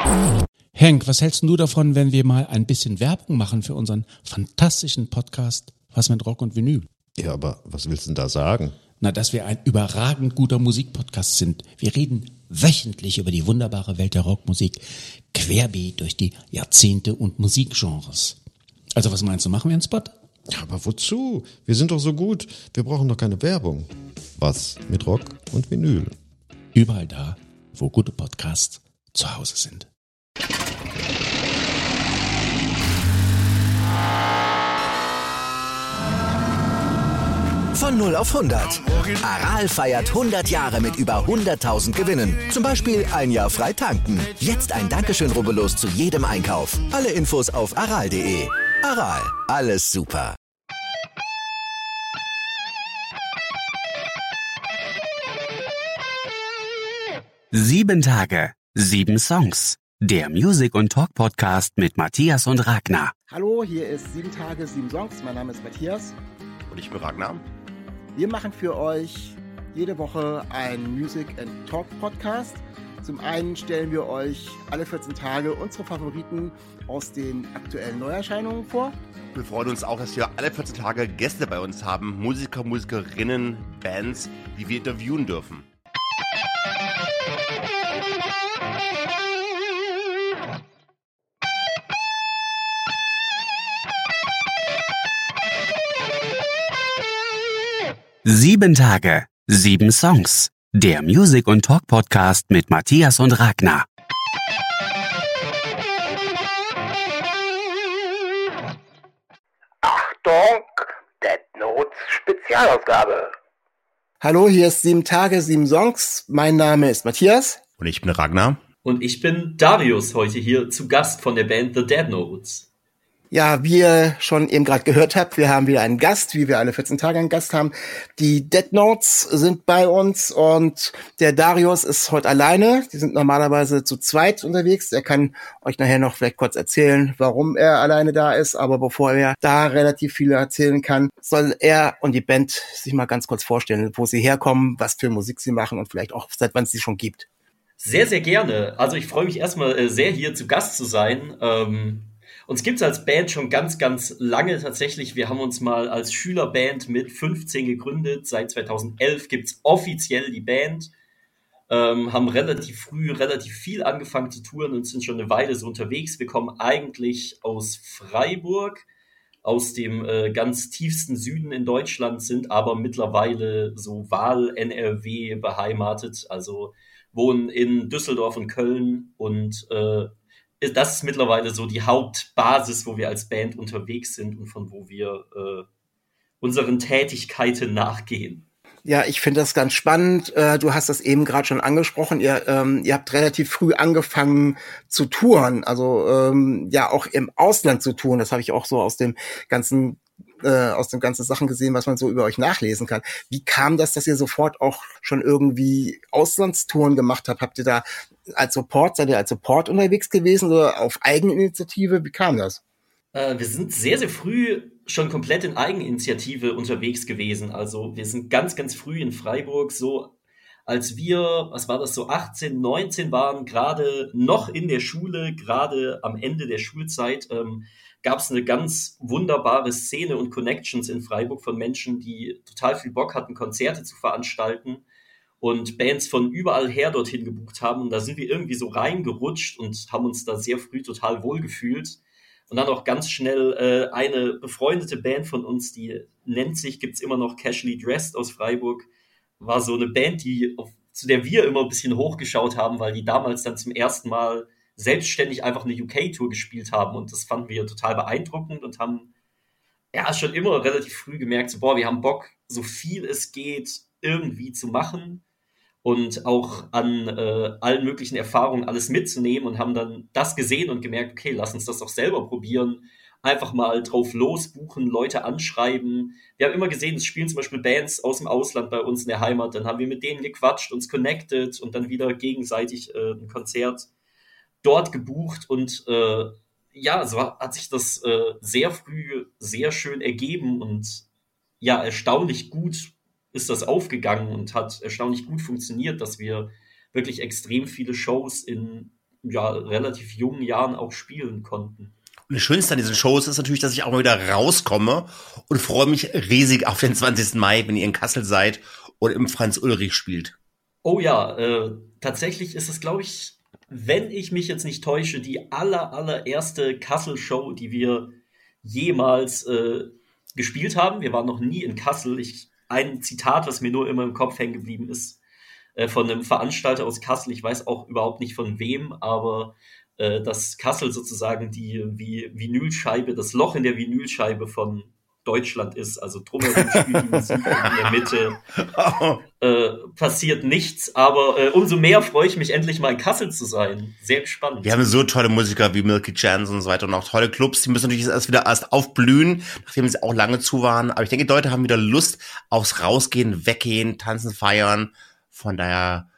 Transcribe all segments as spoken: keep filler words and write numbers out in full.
Henk, was hältst du davon, wenn wir mal ein bisschen Werbung machen für unseren fantastischen Podcast Was mit Rock und Vinyl? Ja, aber was willst du denn da sagen? Na, dass wir ein überragend guter Musikpodcast sind. Wir reden wöchentlich über die wunderbare Welt der Rockmusik, querbeet durch die Jahrzehnte und Musikgenres. Also was meinst du, machen wir einen Spot? Ja, aber wozu? Wir sind doch so gut. Wir brauchen doch keine Werbung. Was mit Rock und Vinyl? Überall da, wo gute Podcasts zu Hause sind. Von null auf hundert. Aral feiert hundert Jahre mit über hunderttausend Gewinnen. Zum Beispiel ein Jahr frei tanken. Jetzt ein Dankeschön, rubbellos zu jedem Einkauf. Alle Infos auf aral punkt de. Aral, alles super. Sieben Tage, sieben Songs. Der Music- und Talk-Podcast mit Matthias und Ragnar. Hallo, hier ist Sieben Tage, sieben Songs. Mein Name ist Matthias. Und ich bin Ragnar. Wir machen für euch jede Woche einen Music- and Talk-Podcast. Zum einen stellen wir euch alle vierzehn Tage unsere Favoriten aus den aktuellen Neuerscheinungen vor. Wir freuen uns auch, dass wir alle vierzehn Tage Gäste bei uns haben. Musiker, Musikerinnen, Bands, die wir interviewen dürfen. Sieben Tage, sieben Songs. Der Music- und Talk-Podcast mit Matthias und Ragnar. Achtung, Dead Notes Spezialausgabe. Hallo, hier ist Sieben Tage, sieben Songs. Mein Name ist Matthias. Und ich bin Ragnar. Und ich bin Darius, heute hier zu Gast von der Band The Dead Notes. Ja, wie ihr schon eben gerade gehört habt, wir haben wieder einen Gast, wie wir alle vierzehn Tage einen Gast haben. Die Dead Notes sind bei uns und der Darius ist heute alleine. Die sind normalerweise zu zweit unterwegs. Er kann euch nachher noch vielleicht kurz erzählen, warum er alleine da ist. Aber bevor er da relativ viel erzählen kann, soll er und die Band sich mal ganz kurz vorstellen, wo sie herkommen, was für Musik sie machen und vielleicht auch seit wann es sie schon gibt. Sehr, sehr gerne. Also ich freue mich erstmal sehr, hier zu Gast zu sein. Ähm Uns gibt es als Band schon ganz, ganz lange tatsächlich. Wir haben uns mal als Schülerband mit fünfzehn gegründet. Seit zweitausendelf gibt es offiziell die Band. Ähm, haben relativ früh relativ viel angefangen zu touren und sind schon eine Weile so unterwegs. Wir kommen eigentlich aus Freiburg, aus dem äh, ganz tiefsten Süden in Deutschland, sind aber mittlerweile so Wahl-N R W beheimatet. Also wohnen in Düsseldorf und Köln und äh, das ist mittlerweile so die Hauptbasis, wo wir als Band unterwegs sind und von wo wir äh, unseren Tätigkeiten nachgehen. Ja, ich finde das ganz spannend. Äh, du hast das eben gerade schon angesprochen. Ihr, ähm, ihr habt relativ früh angefangen zu touren, also ähm, ja auch im Ausland zu touren. Das habe ich auch so aus dem ganzen äh, aus den ganzen Sachen gesehen, was man so über euch nachlesen kann. Wie kam das, dass ihr sofort auch schon irgendwie Auslandstouren gemacht habt? Habt ihr da als Support, seid ihr als Support unterwegs gewesen oder auf Eigeninitiative? Wie kam das? Äh, wir sind sehr, sehr früh schon komplett in Eigeninitiative unterwegs gewesen. Also wir sind ganz, ganz früh in Freiburg, so als wir, was war das, so achtzehn, neunzehn waren, gerade noch in der Schule, gerade am Ende der Schulzeit, ähm, gab es eine ganz wunderbare Szene und Connections in Freiburg von Menschen, die total viel Bock hatten, Konzerte zu veranstalten und Bands von überall her dorthin gebucht haben. Und da sind wir irgendwie so reingerutscht und haben uns da sehr früh total wohlgefühlt. Und dann auch ganz schnell äh, eine befreundete Band von uns, die nennt sich, gibt's immer noch, Casually Dressed aus Freiburg, war so eine Band, die auf, zu der wir immer ein bisschen hochgeschaut haben, weil die damals dann zum ersten Mal selbstständig einfach eine U K-Tour gespielt haben. Und das fanden wir total beeindruckend und haben ja schon immer relativ früh gemerkt, so, boah, wir haben Bock, so viel es geht, irgendwie zu machen und auch an äh, allen möglichen Erfahrungen alles mitzunehmen und haben dann das gesehen und gemerkt, okay, lass uns das doch selber probieren. Einfach mal drauf losbuchen, Leute anschreiben. Wir haben immer gesehen, es spielen zum Beispiel Bands aus dem Ausland bei uns in der Heimat. Dann haben wir mit denen gequatscht, uns connected und dann wieder gegenseitig äh, ein Konzert dort gebucht. Und äh, ja, so hat sich das äh, sehr früh sehr schön ergeben und ja, erstaunlich gut ist das aufgegangen und hat erstaunlich gut funktioniert, dass wir wirklich extrem viele Shows in ja, relativ jungen Jahren auch spielen konnten. Und das Schönste an diesen Shows ist natürlich, dass ich auch mal wieder rauskomme und freue mich riesig auf den zwanzigsten Mai, wenn ihr in Kassel seid und im Franz Ulrich spielt. Oh ja, äh, tatsächlich ist es, glaube ich, wenn ich mich jetzt nicht täusche, die aller, allererste Kassel-Show, die wir jemals äh, gespielt haben. Wir waren noch nie in Kassel. Ich, ein Zitat, was mir nur immer im Kopf hängen geblieben ist, äh, von einem Veranstalter aus Kassel. Ich weiß auch überhaupt nicht von wem, aber äh, dass Kassel sozusagen die wie Vinylscheibe, das Loch in der Vinylscheibe von Deutschland ist, also drumherum spielt die Musik und in der Mitte äh, passiert nichts, aber äh, umso mehr freue ich mich, endlich mal in Kassel zu sein. Sehr gespannt. Wir haben so tolle Musiker wie Milky Chance und so weiter und auch tolle Clubs, die müssen natürlich erst wieder erst aufblühen, nachdem sie auch lange zu waren, aber ich denke, die Leute haben wieder Lust aufs Rausgehen, Weggehen, Tanzen, Feiern, von daher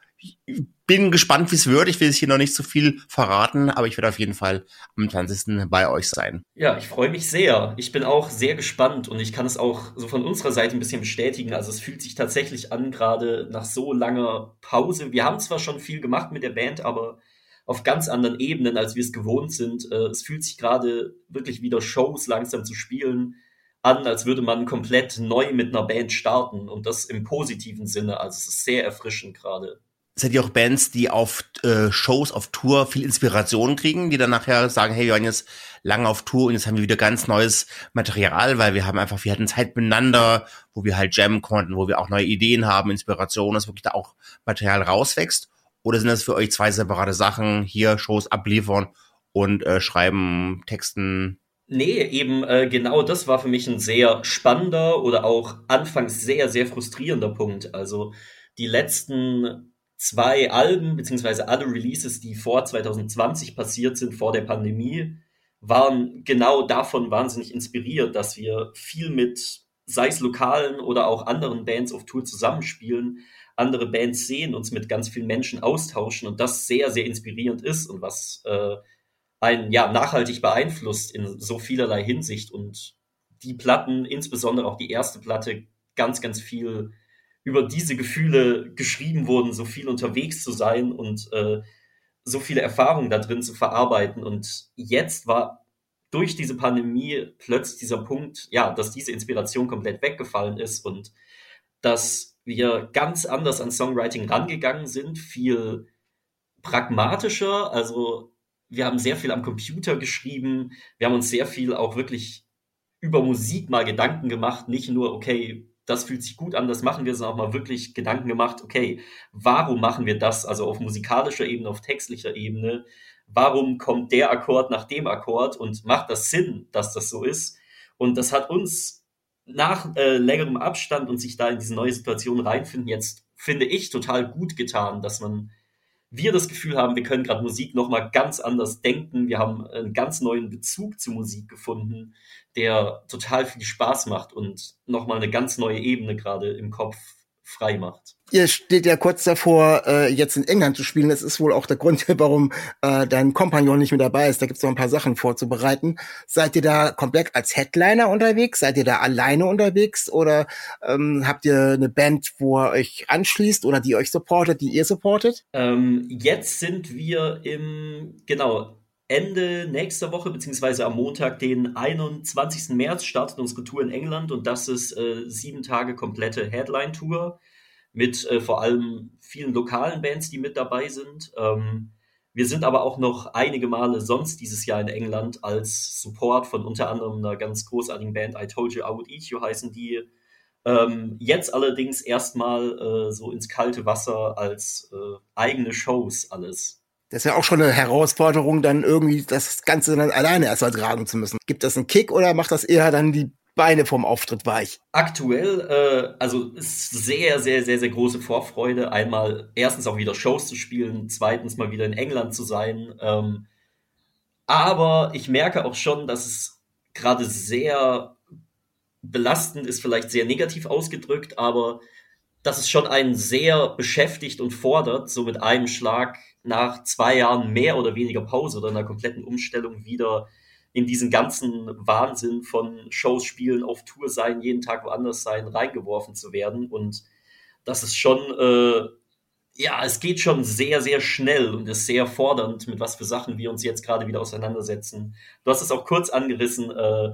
bin gespannt, wie es wird. Ich will jetzt hier noch nicht zu viel verraten, aber ich werde auf jeden Fall am zwanzigsten bei euch sein. Ja, ich freue mich sehr. Ich bin auch sehr gespannt und ich kann es auch so von unserer Seite ein bisschen bestätigen. Also es fühlt sich tatsächlich an, gerade nach so langer Pause. Wir haben zwar schon viel gemacht mit der Band, aber auf ganz anderen Ebenen, als wir es gewohnt sind. Es fühlt sich gerade wirklich wieder Shows langsam zu spielen an, als würde man komplett neu mit einer Band starten und das im positiven Sinne. Also es ist sehr erfrischend gerade. Seid ihr auch Bands, die auf äh, Shows, auf Tour viel Inspiration kriegen, die dann nachher sagen, hey, wir waren jetzt lange auf Tour und jetzt haben wir wieder ganz neues Material, weil wir haben einfach, wir hatten Zeit miteinander, wo wir halt jammen konnten, wo wir auch neue Ideen haben, Inspiration, dass wirklich da auch Material rauswächst? Oder sind das für euch zwei separate Sachen, hier Shows abliefern und äh, schreiben, Texten? Nee, eben äh, genau das war für mich ein sehr spannender oder auch anfangs sehr, sehr frustrierender Punkt. Also die letzten zwei Alben, beziehungsweise alle Releases, die vor zwanzig zwanzig passiert sind, vor der Pandemie, waren genau davon wahnsinnig inspiriert, dass wir viel mit, sei es lokalen oder auch anderen Bands auf Tour zusammenspielen, andere Bands sehen, uns mit ganz vielen Menschen austauschen und das sehr, sehr inspirierend ist und was äh, einen ja nachhaltig beeinflusst in so vielerlei Hinsicht und die Platten, insbesondere auch die erste Platte, ganz, ganz viel über diese Gefühle geschrieben wurden, so viel unterwegs zu sein und äh, so viele Erfahrungen da drin zu verarbeiten. Und jetzt war durch diese Pandemie plötzlich dieser Punkt, ja, dass diese Inspiration komplett weggefallen ist und dass wir ganz anders an Songwriting rangegangen sind, viel pragmatischer. Also wir haben sehr viel am Computer geschrieben, wir haben uns sehr viel auch wirklich über Musik mal Gedanken gemacht, nicht nur, okay, das fühlt sich gut an, das machen wir, sondern auch mal wirklich Gedanken gemacht, okay, warum machen wir das? Also auf musikalischer Ebene, auf textlicher Ebene. Warum kommt der Akkord nach dem Akkord und macht das Sinn, dass das so ist? Und das hat uns nach äh, längerem Abstand und sich da in diese neue Situation reinfinden, jetzt finde ich total gut getan, dass man wir das Gefühl haben, wir können gerade Musik nochmal ganz anders denken. Wir haben einen ganz neuen Bezug zu Musik gefunden, der total viel Spaß macht und nochmal eine ganz neue Ebene gerade im Kopf frei macht. Ihr steht ja kurz davor, äh, jetzt in England zu spielen. Das ist wohl auch der Grund, warum äh, dein Kompagnon nicht mehr dabei ist. Da gibt's noch ein paar Sachen vorzubereiten. Seid ihr da komplett als Headliner unterwegs? Seid ihr da alleine unterwegs? Oder ähm, habt ihr eine Band, wo ihr euch anschließt oder die euch supportet, die ihr supportet? Ähm, jetzt sind wir im, genau, Ende nächster Woche, beziehungsweise am Montag, den einundzwanzigsten März, startet unsere Tour in England und das ist äh, sieben Tage komplette Headline-Tour mit äh, vor allem vielen lokalen Bands, die mit dabei sind. Ähm, wir sind aber auch noch einige Male sonst dieses Jahr in England als Support von unter anderem einer ganz großartigen Band, I Told You I Would Eat You heißen die. Ähm, jetzt allerdings erstmal äh, so ins kalte Wasser als äh, eigene Shows alles. Das ist ja auch schon eine Herausforderung, dann irgendwie das Ganze dann alleine erstmal tragen zu müssen. Gibt das einen Kick oder macht das eher dann die Beine vom Auftritt weich? Aktuell, äh, also ist sehr, sehr, sehr, sehr große Vorfreude. Einmal erstens auch wieder Shows zu spielen, zweitens mal wieder in England zu sein. Ähm, aber ich merke auch schon, dass es gerade sehr belastend ist, vielleicht sehr negativ ausgedrückt, aber dass es schon einen sehr beschäftigt und fordert, so mit einem Schlag nach zwei Jahren mehr oder weniger Pause oder einer kompletten Umstellung wieder in diesen ganzen Wahnsinn von Shows, Spielen, auf Tour sein, jeden Tag woanders sein, reingeworfen zu werden. Und das ist schon äh, ja, es geht schon sehr, sehr schnell und ist sehr fordernd, mit was für Sachen wir uns jetzt gerade wieder auseinandersetzen. Du hast es auch kurz angerissen. Äh,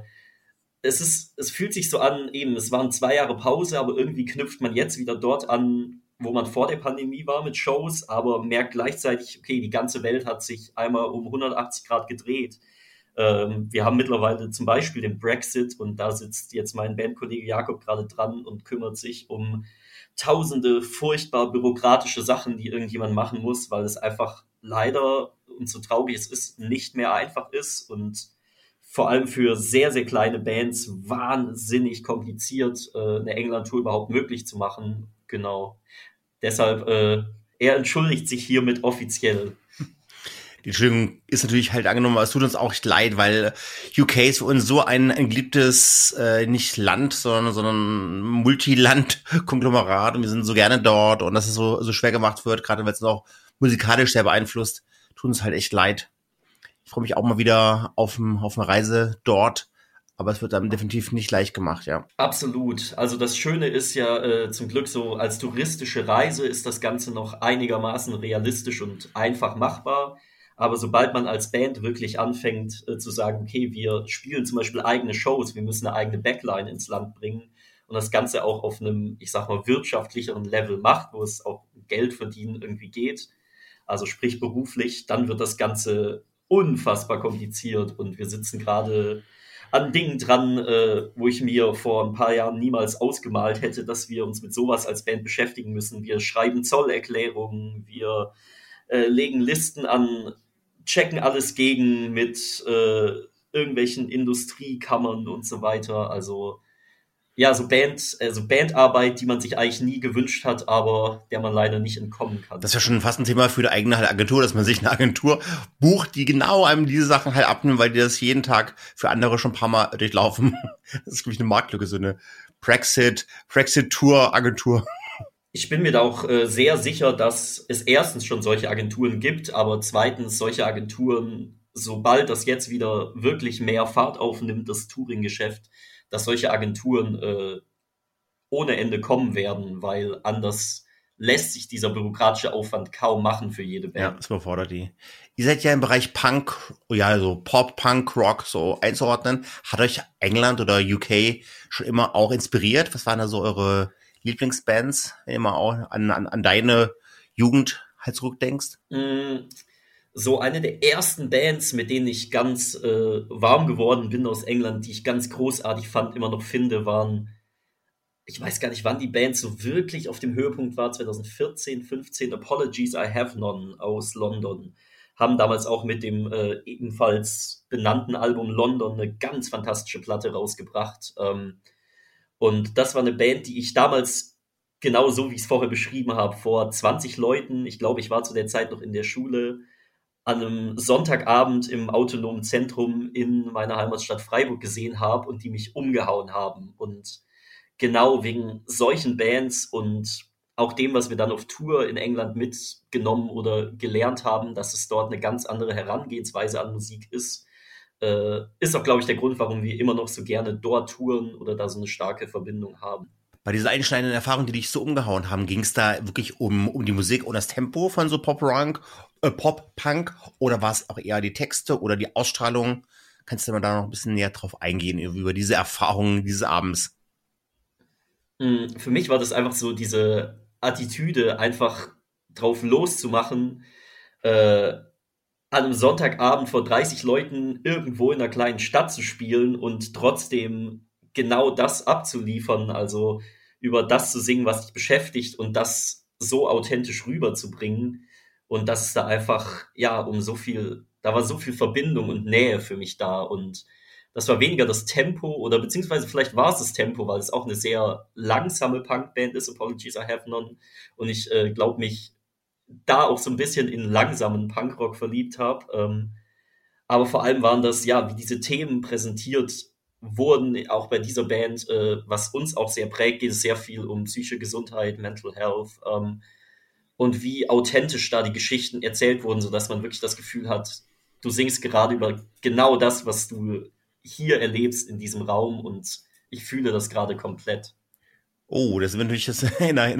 es ist, es fühlt sich so an, eben, es waren zwei Jahre Pause, aber irgendwie knüpft man jetzt wieder dort an, wo man vor der Pandemie war mit Shows, aber merkt gleichzeitig, okay, die ganze Welt hat sich einmal um hundertachtzig Grad gedreht. Ähm, wir haben mittlerweile zum Beispiel den Brexit und da sitzt jetzt mein Bandkollege Jakob gerade dran und kümmert sich um tausende furchtbar bürokratische Sachen, die irgendjemand machen muss, weil es einfach leider, und so traurig es ist, nicht mehr einfach ist und vor allem für sehr, sehr kleine Bands wahnsinnig kompliziert, äh, eine England-Tour überhaupt möglich zu machen. Genau. Deshalb, äh, er entschuldigt sich hiermit offiziell. Die Entschuldigung ist natürlich halt angenommen, aber es tut uns auch echt leid, weil U K ist für uns so ein, ein geliebtes, äh, nicht Land, sondern, sondern Multiland-Konglomerat und wir sind so gerne dort und dass es so, so schwer gemacht wird, gerade weil es uns auch musikalisch sehr beeinflusst, tut uns halt echt leid. Ich freue mich auch mal wieder auf, auf eine Reise dort, aber es wird dann definitiv nicht leicht gemacht, ja. Absolut. Also das Schöne ist ja äh, zum Glück so, als touristische Reise ist das Ganze noch einigermaßen realistisch und einfach machbar. Aber sobald man als Band wirklich anfängt äh, zu sagen, okay, wir spielen zum Beispiel eigene Shows, wir müssen eine eigene Backline ins Land bringen und das Ganze auch auf einem, ich sag mal, wirtschaftlicheren Level macht, wo es auch Geld verdienen irgendwie geht, also sprich beruflich, dann wird das Ganze unfassbar kompliziert und wir sitzen gerade an Dingen dran, äh, wo ich mir vor ein paar Jahren niemals ausgemalt hätte, dass wir uns mit sowas als Band beschäftigen müssen. Wir schreiben Zollerklärungen, wir äh, legen Listen an, checken alles gegen mit äh, irgendwelchen Industriekammern und so weiter. Also ja, so Band, also Bandarbeit, die man sich eigentlich nie gewünscht hat, aber der man leider nicht entkommen kann. Das ist ja schon fast ein Thema für die eigene halt Agentur, dass man sich eine Agentur bucht, die genau einem diese Sachen halt abnimmt, weil die das jeden Tag für andere schon ein paar Mal durchlaufen. Das ist, glaube ich, eine Marktlücke, so eine Brexit, Brexit-Tour-Agentur. Ich bin mir da auch äh, sehr sicher, dass es erstens schon solche Agenturen gibt, aber zweitens solche Agenturen, sobald das jetzt wieder wirklich mehr Fahrt aufnimmt, das Touring-Geschäft, dass solche Agenturen äh, ohne Ende kommen werden, weil anders lässt sich dieser bürokratische Aufwand kaum machen für jede Band. Ja, das überfordert die. Ihr seid ja im Bereich Punk, ja, so Pop, Punk, Rock so einzuordnen. Hat euch England oder U K schon immer auch inspiriert? Was waren da so eure Lieblingsbands, wenn du mal auch an, an, an deine Jugend halt zurückdenkst? Mm. So eine der ersten Bands, mit denen ich ganz äh, warm geworden bin aus England, die ich ganz großartig fand, immer noch finde, waren, ich weiß gar nicht, wann die Band so wirklich auf dem Höhepunkt war, zwanzig vierzehn, fünfzehn, Apologies I Have None aus London. Haben damals auch mit dem äh, ebenfalls benannten Album London eine ganz fantastische Platte rausgebracht. Ähm, und das war eine Band, die ich damals, genau so wie ich es vorher beschrieben habe, vor zwanzig Leuten, ich glaube, ich war zu der Zeit noch in der Schule, an einem Sonntagabend im autonomen Zentrum in meiner Heimatstadt Freiburg gesehen habe und die mich umgehauen haben. Und genau wegen solchen Bands und auch dem, was wir dann auf Tour in England mitgenommen oder gelernt haben, dass es dort eine ganz andere Herangehensweise an Musik ist, äh, ist auch, glaube ich, der Grund, warum wir immer noch so gerne dort touren oder da so eine starke Verbindung haben. Bei dieser einschneidenden Erfahrung, die dich so umgehauen haben, ging es da wirklich um, um die Musik und das Tempo von so Pop-Punk, äh, Pop-Punk oder war es auch eher die Texte oder die Ausstrahlung? Kannst du mal da noch ein bisschen näher drauf eingehen, über diese Erfahrungen dieses Abends? Für mich war das einfach so diese Attitüde, einfach drauf loszumachen, äh, an einem Sonntagabend vor dreißig Leuten irgendwo in einer kleinen Stadt zu spielen und trotzdem genau das abzuliefern, also über das zu singen, was dich beschäftigt und das so authentisch rüberzubringen. Und das ist da einfach, ja, um so viel, da war so viel Verbindung und Nähe für mich da. Und das war weniger das Tempo oder beziehungsweise vielleicht war es das Tempo, weil es auch eine sehr langsame Punkband ist, Apologies I Have None. Und ich äh, glaube, mich da auch so ein bisschen in langsamen Punkrock verliebt habe. Ähm, aber vor allem waren das, ja, wie diese Themen präsentiert wurden, auch bei dieser Band, äh, was uns auch sehr prägt, geht es sehr viel um psychische Gesundheit, Mental Health, ähm, und wie authentisch da die Geschichten erzählt wurden, sodass man wirklich das Gefühl hat, du singst gerade über genau das, was du hier erlebst in diesem Raum und ich fühle das gerade komplett. Oh, das ist natürlich das in einer, in einer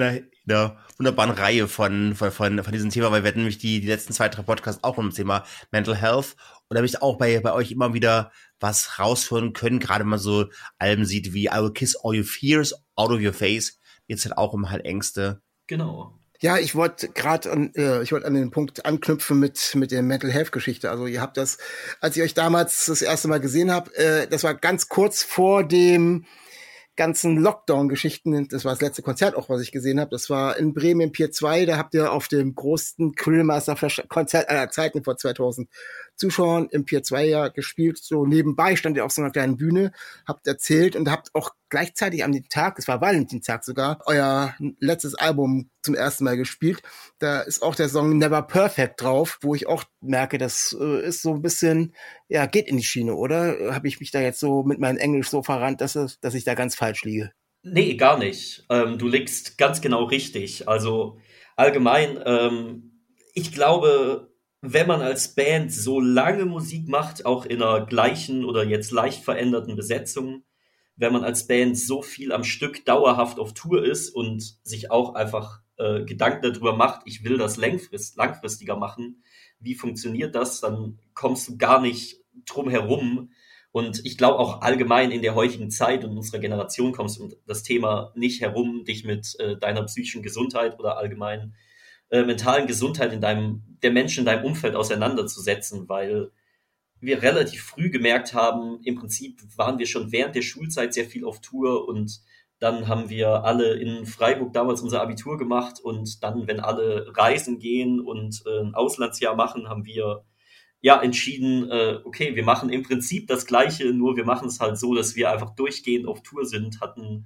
einer wunderbaren Reihe von, von, von, von diesem Thema, weil wir hatten nämlich die, die letzten zwei, drei Podcasts auch um das Thema Mental Health. Und da habe ich auch bei, bei euch immer wieder was rausführen können, gerade wenn man so Alben sieht wie I Will Kiss All Your Fears Out of Your Face, jetzt halt auch um halt Ängste. Genau. Ja, ich wollte gerade an, äh, ich wollte an den Punkt anknüpfen mit mit der Mental Health Geschichte. Also ihr habt das, als ich euch damals das erste Mal gesehen habe, äh, das war ganz kurz vor dem ganzen Lockdown-Geschichten. Das war das letzte Konzert auch, was ich gesehen habe. Das war in Bremen im Pier zwei. Da habt ihr auf dem größten Grillmaster-Konzert aller Zeiten vor zweitausend Zuschauern im Pier zwei ja gespielt. So nebenbei stand ihr auf so einer kleinen Bühne, habt erzählt und habt auch gleichzeitig am Tag, es war Valentinstag sogar, euer letztes Album zum ersten Mal gespielt. Da ist auch der Song Never Perfect drauf, wo ich auch merke, das äh, ist so ein bisschen, ja, geht in die Schiene, oder? Habe ich mich da jetzt so mit meinem Englisch so verrannt, dass, es, dass ich da ganz falsch liege? Nee, gar nicht. Ähm, du liegst ganz genau richtig. Also allgemein, ähm, ich glaube, wenn man als Band so lange Musik macht, auch in einer gleichen oder jetzt leicht veränderten Besetzung, wenn man als Band so viel am Stück dauerhaft auf Tour ist und sich auch einfach äh, Gedanken darüber macht, ich will das langfrist, langfristiger machen, wie funktioniert das, dann kommst du gar nicht drum herum. Und ich glaube auch allgemein in der heutigen Zeit und unserer Generation kommst du um das Thema nicht herum, dich mit äh, deiner psychischen Gesundheit oder allgemein äh, mentalen Gesundheit in deinem, der Menschen in deinem Umfeld auseinanderzusetzen, weil wir relativ früh gemerkt haben, im Prinzip waren wir schon während der Schulzeit sehr viel auf Tour und dann haben wir alle in Freiburg damals unser Abitur gemacht und dann, wenn alle reisen gehen und äh, ein Auslandsjahr machen, haben wir ja entschieden, äh, okay, wir machen im Prinzip das Gleiche, nur wir machen es halt so, dass wir einfach durchgehend auf Tour sind, hatten,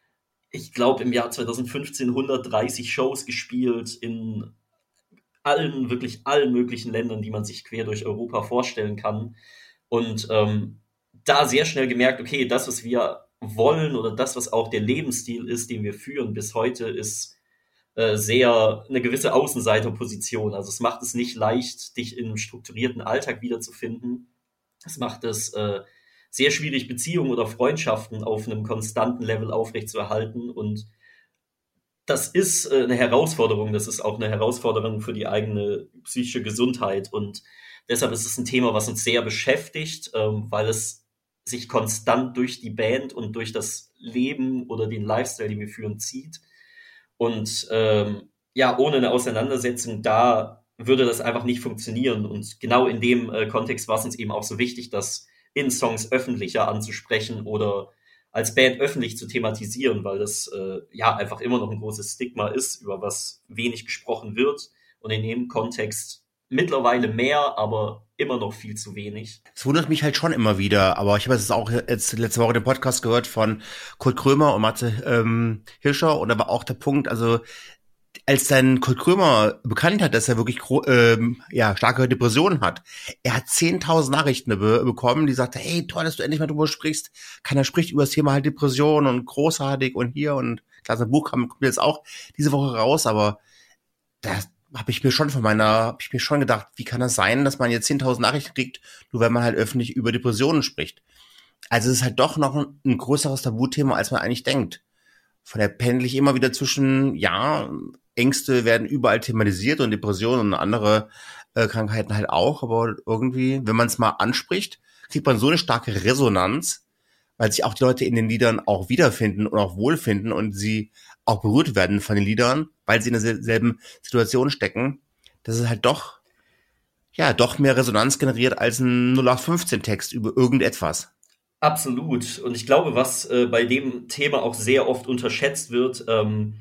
ich glaube, im Jahr zwanzig fünfzehn hundertdreißig Shows gespielt in allen, wirklich allen möglichen Ländern, die man sich quer durch Europa vorstellen kann. Und ähm, da sehr schnell gemerkt, okay, das, was wir wollen oder das, was auch der Lebensstil ist, den wir führen bis heute, ist äh, sehr eine gewisse Außenseiterposition. Also es macht es nicht leicht, dich in einem strukturierten Alltag wiederzufinden. Es macht es äh, sehr schwierig, Beziehungen oder Freundschaften auf einem konstanten Level aufrechtzuerhalten. Und das ist äh, eine Herausforderung. Das ist auch eine Herausforderung für die eigene psychische Gesundheit. Und deshalb ist es ein Thema, was uns sehr beschäftigt, ähm, weil es sich konstant durch die Band und durch das Leben oder den Lifestyle, den wir führen, zieht. Und ähm, ja, ohne eine Auseinandersetzung da würde das einfach nicht funktionieren. Und genau in dem äh, Kontext war es uns eben auch so wichtig, das in Songs öffentlicher anzusprechen oder als Band öffentlich zu thematisieren, weil das äh, ja einfach immer noch ein großes Stigma ist, über was wenig gesprochen wird und in dem Kontext mittlerweile mehr, aber immer noch viel zu wenig. Es wundert mich halt schon immer wieder, aber ich habe jetzt auch jetzt letzte Woche den Podcast gehört von Kurt Krömer und Matze ähm, Hirscher und da war auch der Punkt, also als dann Kurt Krömer bekannt hat, dass er wirklich ähm, ja starke Depressionen hat, er hat zehntausend Nachrichten be- bekommen, die sagte, hey, toll, dass du endlich mal drüber sprichst. Keiner spricht über das Thema halt Depression und großartig und hier und klar, sein Buch kommt jetzt auch diese Woche raus, aber da habe ich mir schon von meiner, habe ich mir schon gedacht, wie kann das sein, dass man jetzt zehntausend Nachrichten kriegt, nur wenn man halt öffentlich über Depressionen spricht. Also es ist halt doch noch ein, ein größeres Tabuthema, als man eigentlich denkt. Von der pendel ich immer wieder zwischen, ja, Ängste werden überall thematisiert und Depressionen und andere äh, Krankheiten halt auch, aber irgendwie, wenn man es mal anspricht, kriegt man so eine starke Resonanz, weil sich auch die Leute in den Liedern auch wiederfinden und auch wohlfinden und sie auch berührt werden von den Liedern, weil sie in derselben Situation stecken, dass es halt doch, ja, doch mehr Resonanz generiert als ein null acht fünfzehn Text über irgendetwas. Absolut. Und ich glaube, was äh, bei dem Thema auch sehr oft unterschätzt wird, ähm,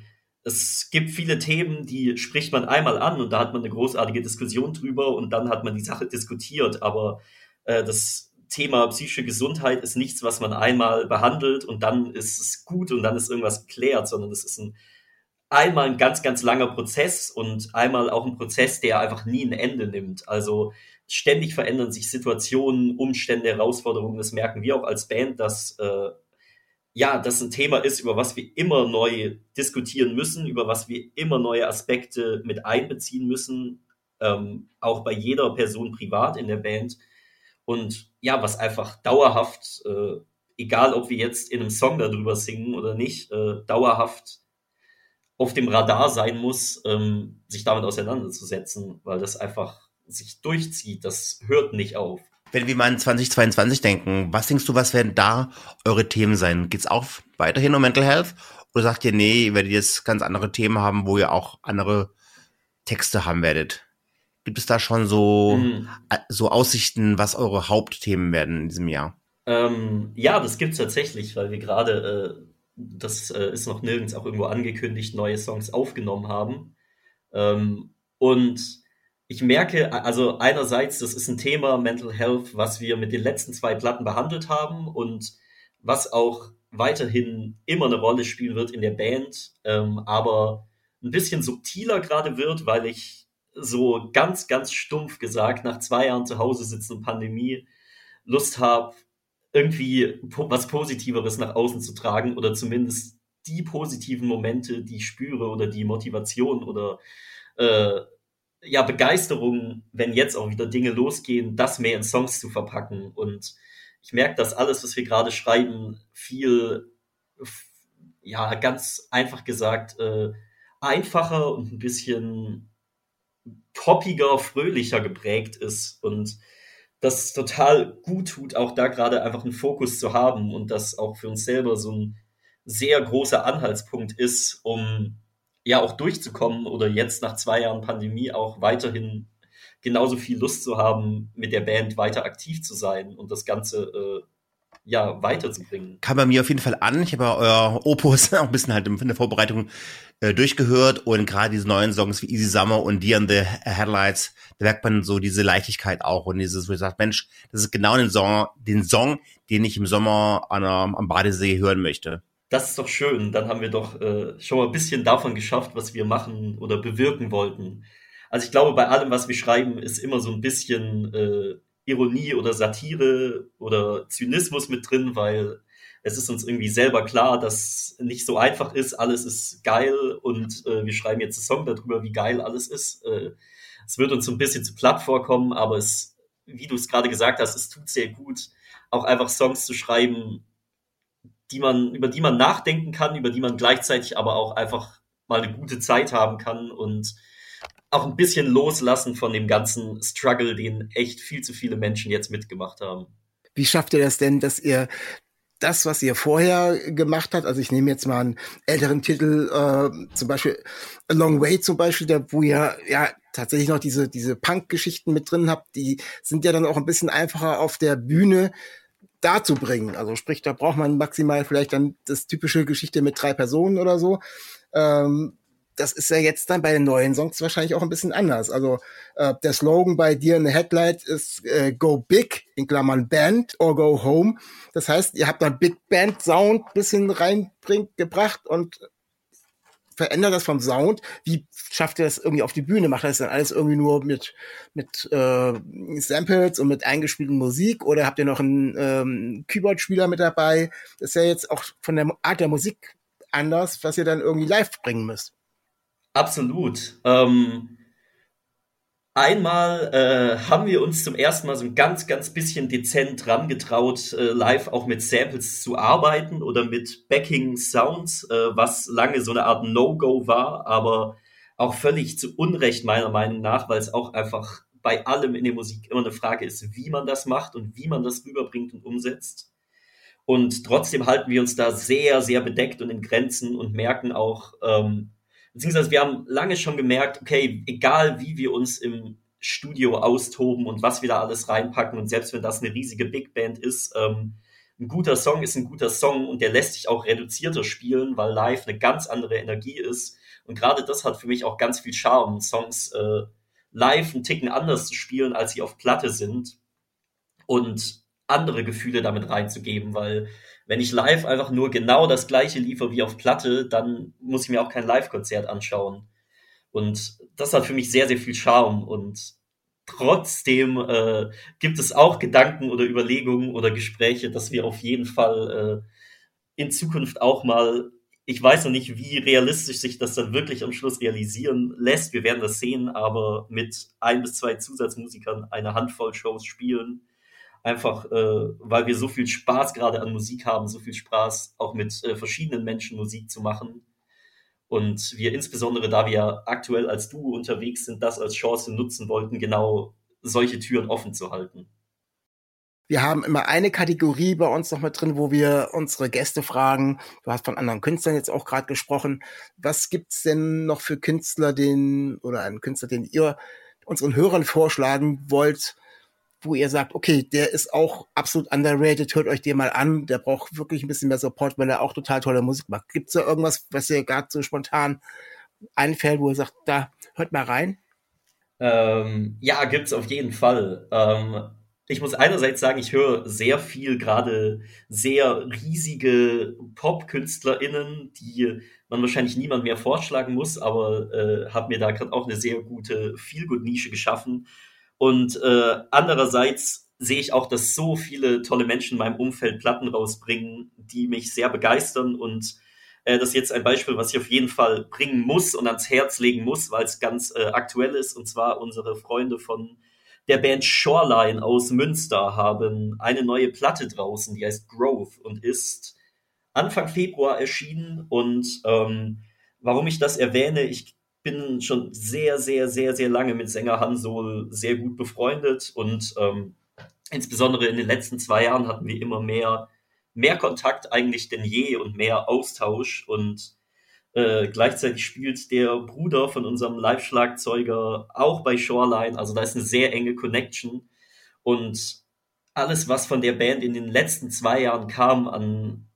es gibt viele Themen, die spricht man einmal an und da hat man eine großartige Diskussion drüber und dann hat man die Sache diskutiert. Aber äh, das Thema psychische Gesundheit ist nichts, was man einmal behandelt und dann ist es gut und dann ist irgendwas geklärt, sondern es ist ein einmal ein ganz, ganz langer Prozess und einmal auch ein Prozess, der einfach nie ein Ende nimmt. Also ständig verändern sich Situationen, Umstände, Herausforderungen. Das merken wir auch als Band, dass äh, ja, das ein Thema ist, über was wir immer neu diskutieren müssen, über was wir immer neue Aspekte mit einbeziehen müssen, ähm, auch bei jeder Person privat in der Band. Und ja, was einfach dauerhaft, äh, egal ob wir jetzt in einem Song darüber singen oder nicht, äh, dauerhaft auf dem Radar sein muss, ähm, sich damit auseinanderzusetzen, weil das einfach sich durchzieht. Das hört nicht auf. Wenn wir mal an zwanzig zweiundzwanzig denken, was denkst du, was werden da eure Themen sein? Geht's auch weiterhin um Mental Health? Oder sagt ihr, nee, ihr werdet jetzt ganz andere Themen haben, wo ihr auch andere Texte haben werdet? Gibt es da schon so, mhm. so Aussichten, was eure Hauptthemen werden in diesem Jahr? Ähm, ja, das gibt's tatsächlich, weil wir gerade, äh, das äh, ist noch nirgends auch irgendwo angekündigt, neue Songs aufgenommen haben. Ähm, und ich merke, also einerseits, das ist ein Thema, Mental Health, was wir mit den letzten zwei Platten behandelt haben und was auch weiterhin immer eine Rolle spielen wird in der Band, ähm, aber ein bisschen subtiler gerade wird, weil ich so ganz, ganz stumpf gesagt, nach zwei Jahren zu Hause sitzen und Pandemie, Lust habe, irgendwie po- was Positiveres nach außen zu tragen oder zumindest die positiven Momente, die ich spüre oder die Motivation oder äh, ja, Begeisterung, wenn jetzt auch wieder Dinge losgehen, das mehr in Songs zu verpacken. Und ich merke, dass alles, was wir gerade schreiben, viel, ja, ganz einfach gesagt, äh, einfacher und ein bisschen poppiger, fröhlicher geprägt ist. Und das total gut tut, auch da gerade einfach einen Fokus zu haben und das auch für uns selber so ein sehr großer Anhaltspunkt ist, um ja auch durchzukommen oder jetzt nach zwei Jahren Pandemie auch weiterhin genauso viel Lust zu haben, mit der Band weiter aktiv zu sein und das Ganze äh, ja weiterzubringen. Kam bei mir auf jeden Fall an. Ich habe ja euer Opus auch ein bisschen halt in der Vorbereitung äh, durchgehört und gerade diese neuen Songs wie Easy Summer und Deer in the Headlights, da merkt man so diese Leichtigkeit auch und dieses, wo ich sage, Mensch, das ist genau den Song, den Song, den ich im Sommer an einer, am Badesee hören möchte. Das ist doch schön. Dann haben wir doch äh, schon mal ein bisschen davon geschafft, was wir machen oder bewirken wollten. Also ich glaube, bei allem, was wir schreiben, ist immer so ein bisschen äh, Ironie oder Satire oder Zynismus mit drin, weil es ist uns irgendwie selber klar, dass nicht so einfach ist, alles ist geil und äh, wir schreiben jetzt einen Song darüber, wie geil alles ist. Äh, es wird uns so ein bisschen zu platt vorkommen, aber es, wie du es gerade gesagt hast, es tut sehr gut, auch einfach Songs zu schreiben, die man, über die man nachdenken kann, über die man gleichzeitig aber auch einfach mal eine gute Zeit haben kann und auch ein bisschen loslassen von dem ganzen Struggle, den echt viel zu viele Menschen jetzt mitgemacht haben. Wie schafft ihr das denn, dass ihr das, was ihr vorher gemacht habt, also ich nehme jetzt mal einen älteren Titel, äh, zum Beispiel A Long Way zum Beispiel, der, wo ihr ja tatsächlich noch diese, diese Punk-Geschichten mit drin habt, die sind ja dann auch ein bisschen einfacher auf der Bühne darzubringen. Also sprich, da braucht man maximal vielleicht dann das typische Geschichte mit drei Personen oder so. Ähm, das ist ja jetzt dann bei den neuen Songs wahrscheinlich auch ein bisschen anders. Also äh, der Slogan bei Deer in the Headlight ist äh, Go Big, in Klammern Band, or Go Home. Das heißt, ihr habt da Big Band Sound bisschen reinbringt gebracht und verändert das vom Sound. Wie schafft ihr das irgendwie auf die Bühne? Macht ihr das dann alles irgendwie nur mit mit äh, Samples und mit eingespielten Musik? Oder habt ihr noch einen ähm, Keyboard-Spieler mit dabei? Das ist ja jetzt auch von der Art der Musik anders, was ihr dann irgendwie live bringen müsst. Absolut. Ähm, einmal äh, haben wir uns zum ersten Mal so ein ganz, ganz bisschen dezent dran getraut, äh, live auch mit Samples zu arbeiten oder mit Backing-Sounds, äh, was lange so eine Art No-Go war, aber auch völlig zu Unrecht meiner Meinung nach, weil es auch einfach bei allem in der Musik immer eine Frage ist, wie man das macht und wie man das rüberbringt und umsetzt. Und trotzdem halten wir uns da sehr, sehr bedeckt und in Grenzen und merken auch, ähm, beziehungsweise wir haben lange schon gemerkt, okay, egal wie wir uns im Studio austoben und was wir da alles reinpacken und selbst wenn das eine riesige Big Band ist, ähm, ein guter Song ist ein guter Song und der lässt sich auch reduzierter spielen, weil live eine ganz andere Energie ist. Und gerade das hat für mich auch ganz viel Charme, Songs äh, live einen Ticken anders zu spielen, als sie auf Platte sind und andere Gefühle damit reinzugeben, weil wenn ich live einfach nur genau das Gleiche liefere wie auf Platte, dann muss ich mir auch kein Live-Konzert anschauen. Und das hat für mich sehr, sehr viel Charme. Und trotzdem äh, gibt es auch Gedanken oder Überlegungen oder Gespräche, dass wir auf jeden Fall äh, in Zukunft auch mal, ich weiß noch nicht, wie realistisch sich das dann wirklich am Schluss realisieren lässt. Wir werden das sehen, aber mit ein bis zwei Zusatzmusikern eine Handvoll Shows spielen. Einfach, äh, weil wir so viel Spaß gerade an Musik haben, so viel Spaß auch mit äh, verschiedenen Menschen Musik zu machen. Und wir insbesondere, da wir aktuell als Duo unterwegs sind, das als Chance nutzen wollten, genau solche Türen offen zu halten. Wir haben immer eine Kategorie bei uns noch mit drin, wo wir unsere Gäste fragen. Du hast von anderen Künstlern jetzt auch gerade gesprochen. Was gibt's denn noch für Künstler, den oder einen Künstler, den ihr unseren Hörern vorschlagen wollt, wo ihr sagt, okay, der ist auch absolut underrated, hört euch den mal an, der braucht wirklich ein bisschen mehr Support, weil er auch total tolle Musik macht. Gibt's da irgendwas, was ihr gerade so spontan einfällt, wo ihr sagt, da hört mal rein? Ähm, ja, gibt's auf jeden Fall. Ähm, ich muss einerseits sagen, ich höre sehr viel, gerade sehr riesige Pop-KünstlerInnen, die man wahrscheinlich niemand mehr vorschlagen muss, aber äh, habe mir da gerade auch eine sehr gute Feel-Good-Nische geschaffen. Und äh, andererseits sehe ich auch, dass so viele tolle Menschen in meinem Umfeld Platten rausbringen, die mich sehr begeistern. Und äh, das ist jetzt ein Beispiel, was ich auf jeden Fall bringen muss und ans Herz legen muss, weil es ganz äh, aktuell ist. Und zwar unsere Freunde von der Band Shoreline aus Münster haben eine neue Platte draußen, die heißt Growth und ist Anfang Februar erschienen. Und ähm, warum ich das erwähne, ich bin schon sehr, sehr, sehr, sehr lange mit Sänger Hansol sehr gut befreundet und ähm, insbesondere in den letzten zwei Jahren hatten wir immer mehr, mehr Kontakt eigentlich denn je und mehr Austausch und äh, gleichzeitig spielt der Bruder von unserem Live-Schlagzeuger auch bei Shoreline, also da ist eine sehr enge Connection und alles, was von der Band in den letzten zwei Jahren kam an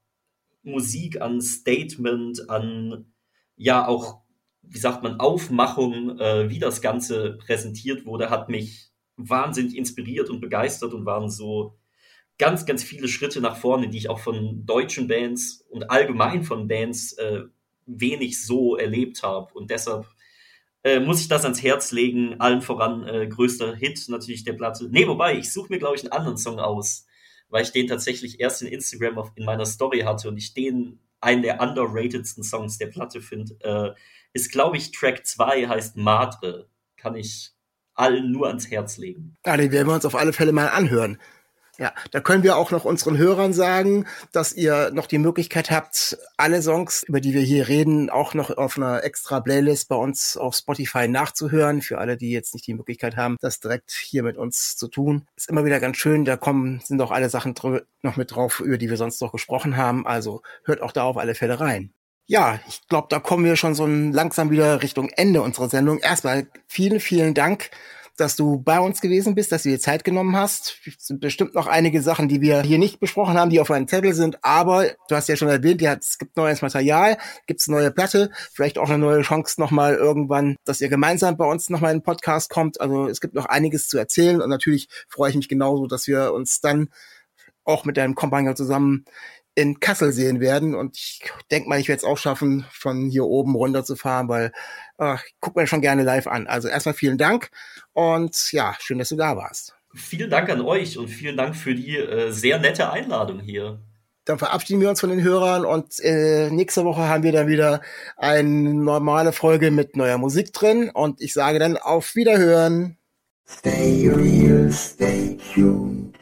Musik, an Statement, an ja auch wie sagt man, Aufmachung, äh, wie das Ganze präsentiert wurde, hat mich wahnsinnig inspiriert und begeistert und waren so ganz, ganz viele Schritte nach vorne, die ich auch von deutschen Bands und allgemein von Bands äh, wenig so erlebt habe. Und deshalb äh, muss ich das ans Herz legen, allen voran äh, größter Hit natürlich der Platte. Nee, wobei, ich suche mir, glaube ich, einen anderen Song aus, weil ich den tatsächlich erst in Instagram auf, in meiner Story hatte und ich den einen der underratedsten Songs der Platte finde. Äh, ist, glaube ich, Track zwei, heißt Madre. Kann ich allen nur ans Herz legen. Ja, den werden wir uns auf alle Fälle mal anhören. Ja, da können wir auch noch unseren Hörern sagen, dass ihr noch die Möglichkeit habt, alle Songs, über die wir hier reden, auch noch auf einer extra Playlist bei uns auf Spotify nachzuhören. Für alle, die jetzt nicht die Möglichkeit haben, das direkt hier mit uns zu tun. Ist immer wieder ganz schön, da kommen, sind auch alle Sachen dr- noch mit drauf, über die wir sonst noch gesprochen haben. Also hört auch da auf alle Fälle rein. Ja, ich glaube, da kommen wir schon so langsam wieder Richtung Ende unserer Sendung. Erstmal vielen, vielen Dank, dass du bei uns gewesen bist, dass du dir Zeit genommen hast. Es sind bestimmt noch einige Sachen, die wir hier nicht besprochen haben, die auf meinem Zettel sind. Aber du hast ja schon erwähnt, ja, es gibt neues Material, gibt's eine neue Platte, vielleicht auch eine neue Chance nochmal irgendwann, dass ihr gemeinsam bei uns nochmal in den Podcast kommt. Also es gibt noch einiges zu erzählen und natürlich freue ich mich genauso, dass wir uns dann auch mit deinem Kompagnon zusammen in Kassel sehen werden und ich denke mal, ich werde es auch schaffen, von hier oben runter zu fahren, weil äh, ich gucke mir schon gerne live an. Also erstmal vielen Dank und ja, schön, dass du da warst. Vielen Dank an euch und vielen Dank für die äh, sehr nette Einladung hier. Dann verabschieden wir uns von den Hörern und äh, nächste Woche haben wir dann wieder eine normale Folge mit neuer Musik drin und ich sage dann auf Wiederhören. Stay real, stay tuned.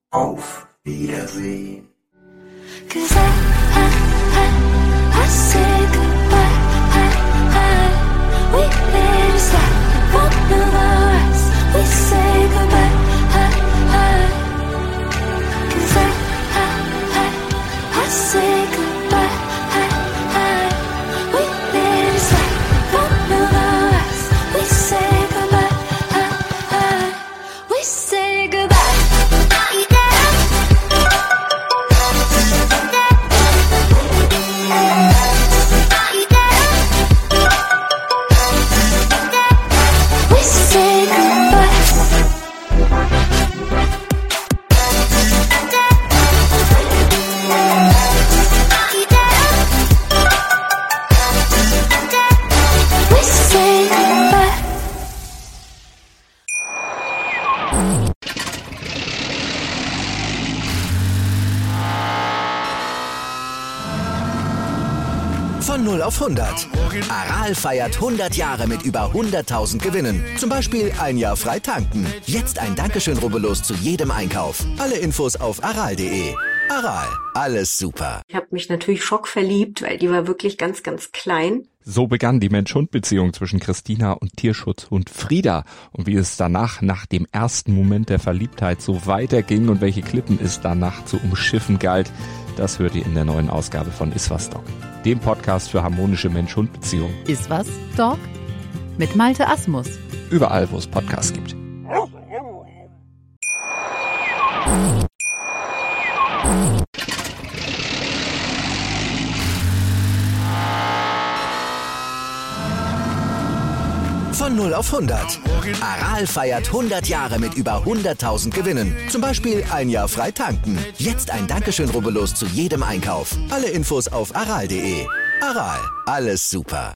Auf Wiedersehen. Cause I, I, I, I say goodbye, I, I, we made a stop, one of our eyes, we say goodbye, I, I, cause I, I, I, I say goodbye, I, I, we made a stop, one of our eyes, we say goodbye, I, I, we say goodbye. Von null auf hundert. Aral feiert hundert Jahre mit über hunderttausend Gewinnen. Zum Beispiel ein Jahr frei tanken. Jetzt ein Dankeschön, rubbellos zu jedem Einkauf. Alle Infos auf aral punkt de. Aral, alles super. Ich habe mich natürlich schockverliebt, weil die war wirklich ganz, ganz klein. So begann die Mensch-Hund-Beziehung zwischen Christina und Tierschutzhund Frieda. Und wie es danach, nach dem ersten Moment der Verliebtheit, so weiterging und welche Klippen es danach zu umschiffen galt, das hört ihr in der neuen Ausgabe von Iswas Dog, dem Podcast für harmonische Mensch-Hund-Beziehungen. Iswas Dog mit Malte Asmus. Überall, wo es Podcasts gibt. Von null auf hundert. Aral feiert hundert Jahre mit über hunderttausend Gewinnen. Zum Beispiel ein Jahr frei tanken. Jetzt ein Dankeschön, rubbellos zu jedem Einkauf. Alle Infos auf aral punkt de. Aral, alles super.